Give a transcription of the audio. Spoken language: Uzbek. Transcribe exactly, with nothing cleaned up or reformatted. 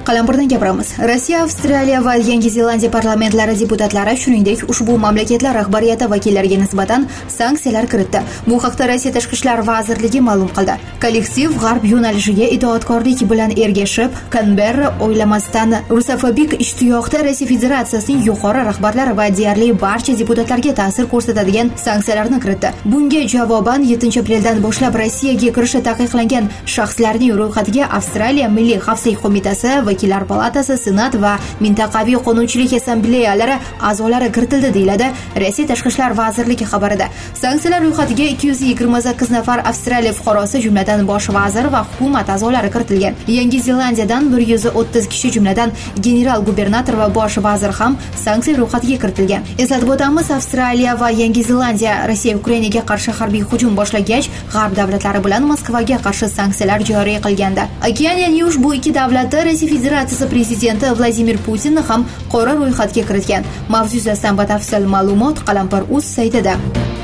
Qalampirdan gapiramiz. Rossiya, Avstraliya va Yangi Zelandiya parlamentlari deputatlari, shuningdek, ushbu mamlakatlar rahbariyati vakillariga nisbatan sanksiyalar kiritdi. Bu haqda Rossiya Tashqi ishlar vazirligi ma'lum qildi. Kollektiv g'arb yo'nalishiga itoatkorlik bilan ergashib, Canberra o'ylamasdan rusofobik ishtiyoqda Rossiya Federatsiyasining yuqori rahbarlari va deyarli barcha deputatlarga ta'sir ko'rsatadigan sanksiyalarni kiritdi. Bunga javoban yettinchi apreldan boshlab Rossiyaga kirishi taqiqlangan shaxslarning ro'yxatiga Avstraliya Milliy xavfsizlik qo'mitasi, vakillar palatasi, senat va mintaqaviy qonunchilik assambleyalari a'zolari kiritildi, deyiladi Rossiya Tashqi ishlar vazirligi xabarida. Sanksiyalar ro'yxatiga ikki yuz yigirma sakkiz nafar Avstraliya fuqarosi, jumladan bosh vazir va hukumat a'zolari kiritilgan. Yangi Zelandiyadan bir yuz o'ttiz kishi, jumladan general gubernator va bosh vazir ham sanksiya ro'yxatiga kiritilgan. Eslatib o'tamiz, Avstraliya va Yangi Zelandiya Rossiya Ukrainaga qarshi harbiy hujum boshlagach, g'arb davlatlari bilan Moskvaga qarshi sanksiyalar joriy qilganda, Okeaniya News bu ikki davlatda Rossiya Federatsiyasi prezidenti Vladimir Putinni ham qora ro'yxatga kiritgan. Mavzu yuzasidan batafsil ma'lumot Qalampir.uz saytida.